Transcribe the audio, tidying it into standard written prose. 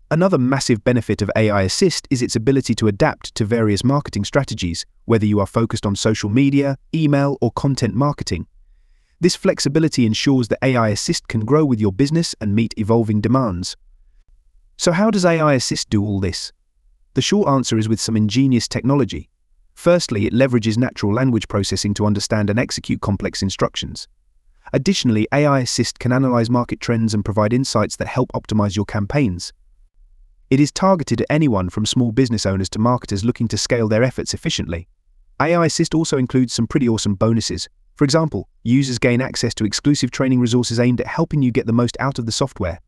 Another massive benefit of AI Assist is its ability to adapt to various marketing strategies, whether you are focused on social media, email, or content marketing. This flexibility ensures that AI Assist can grow with your business and meet evolving demands. So how does AI Assist do all this? The short answer is with some ingenious technology. Firstly, it leverages natural language processing to understand and execute complex instructions. Additionally, AI Assist can analyze market trends and provide insights that help optimize your campaigns. It is targeted at anyone from small business owners to marketers looking to scale their efforts efficiently. AI Assist also includes some pretty awesome bonuses. For example, users gain access to exclusive training resources aimed at helping you get the most out of the software.